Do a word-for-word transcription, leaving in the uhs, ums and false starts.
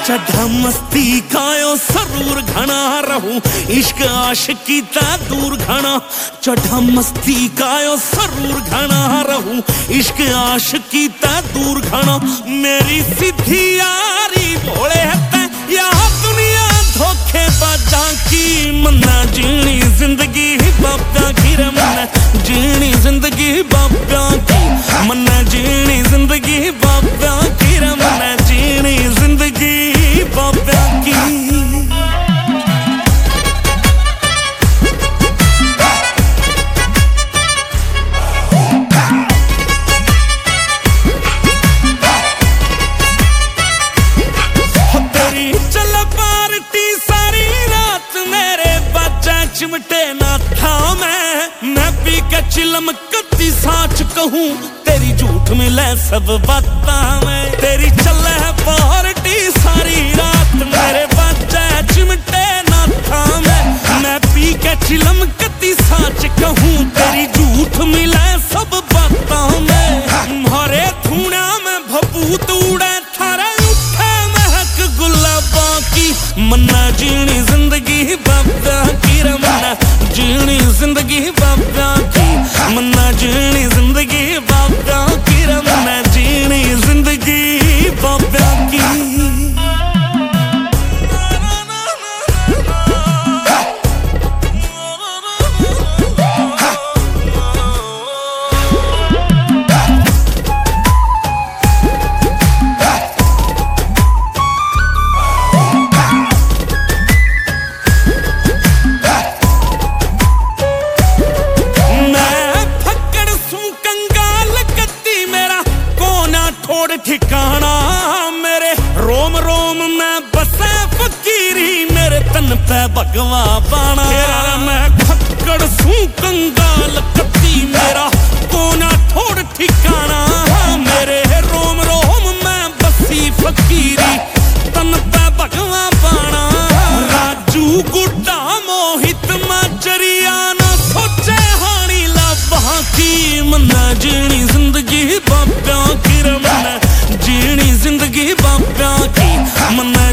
चढ़ा मस्ती कायो सरूर घना रहूं इश्क आशिकी ता दूर घना चढ़ा मस्ती कायो सरूर घना रहूं इश्क आशिकी ता दूर घना मेरी सीधी यारी भोले है या दुनिया धोखे बाजा की मन्ना जीनी जिंदगी बाबा की रे मन्ना जीनी जिंदगी बाबा की मन्ना जीनी जिंदगी बाबा की रे मन्ना जीनी जिंदगी बाबा की तेरी चल पार्टी सारी रात मेरे बच्चा चिमटे ना था मैं मैं पी के चिलम कत्ती साच कहूँ तेरी झूठ मिले सब बाता मैं तेरी चल है पार्टी सारी रात मेरे बच्चा चिमटे ना था मैं मैं पी के चिलम कत्ती साच कहूँ तेरी झूठ मिले सब बाता मैं हरे धूना में भभूत उड़े थारे उठे महक गुलाबा की मन्ना जीनी जिंदगी बाबा की रे मन्ना जीनी जिंदगी बाबा की मन्ना जीनी जिंदगी बाबा की रे मन्ना जीनी जिंदगी बाबा की ठिकाना मेरे रोम रोम में बसे फकीरी मेरे तन पे भगवा बाना मैं फक्कड़ सूं कंगाल कत्ती मेरा कोना थोड़ ठिकाना मेरे रोम रोम में बसी फकीरी तन पे भगवा बाना राजू गुड्डा मोहित माचरिया ना सोचे हानी लाभा की मन्ना जीनी जिंदगी बाबा की रे मन्ना जीनी जिंदगी बाबा की मन्ना